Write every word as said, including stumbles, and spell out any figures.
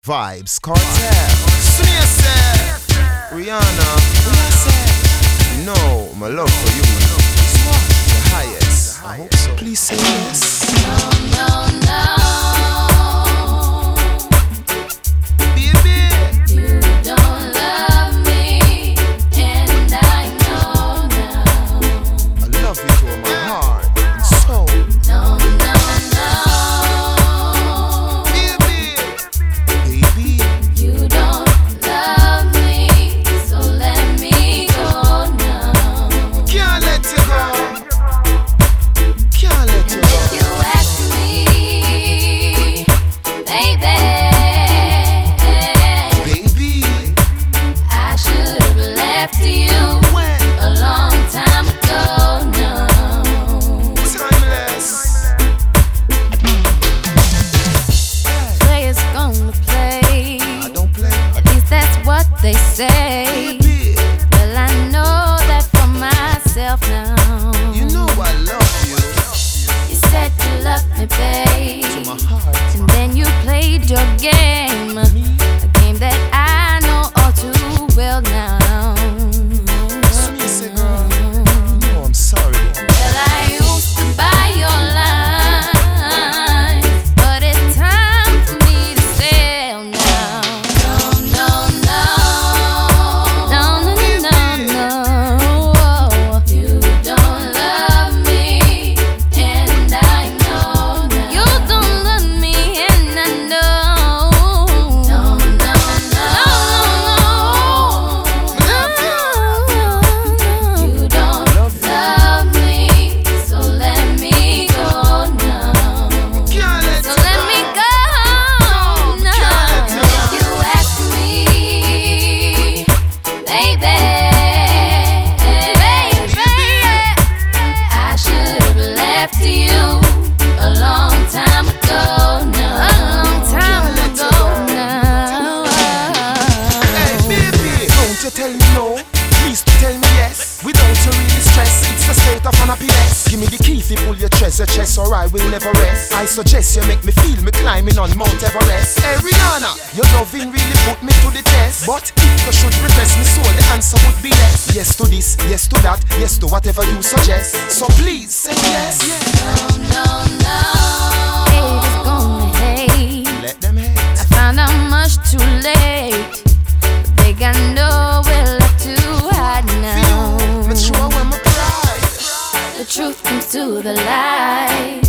Vibes Cartel. Rihanna. You know my love for you, man. The highest. I hope so. Please say yes. No, no, no. They say, well, I know that for myself now. You know I love you. You said you loved me, babe, to my heart. And then you played your game, a game that I know all too well now. So you say, girl, you know I'm sorry. Well, I used to buy your lines, but it's time for me to sell now. No, no, no. Give me the key if you pull your treasure chest, or I will never rest. I suggest you make me feel me climbing on Mount Everest. Hey Rihanna, your loving really put me to the test. But if you should request me, so the answer would be yes. Yes to this, yes to that, yes to whatever you suggest. So please say yes. No, no, no. Haters gonna hate. Let them hate. I found out much too late. They got nowhere left to hide now. For you, make sure when my pride. The truth comes to the light.